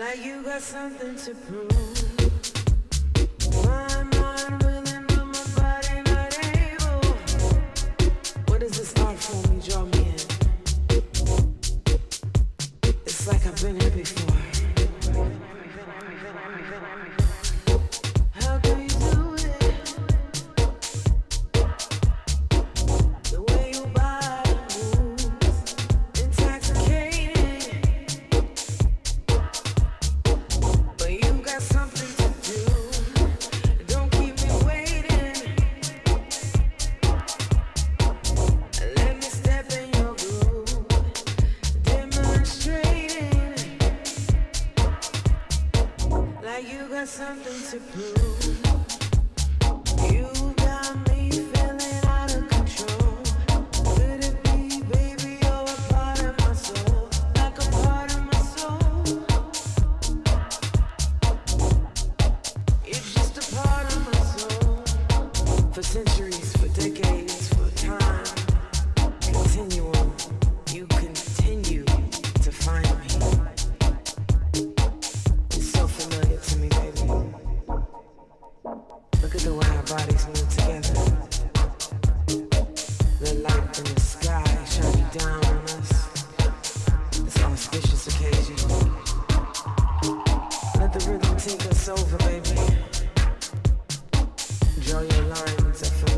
Like you got something to prove. My mind willing, but my body not able. What is this art form you draw me in? It's like I've been here before. How do you do it? The way your body moves, intoxicating. But you got something to do. Don't keep me waiting. Let me step in your groove, demonstrating. Like you got something to prove. You got me feeling out of control. Could it be, baby, you're a part of my soul, like a part of my soul. You're just a part of my soul. For centuries, for decades, for time, continuum, you continue to find me. It's so familiar to me, baby. Look at the way our bodies move together. The light in the sky shining down on us. This auspicious occasion. Let the rhythm take us over, baby. Draw your lines up for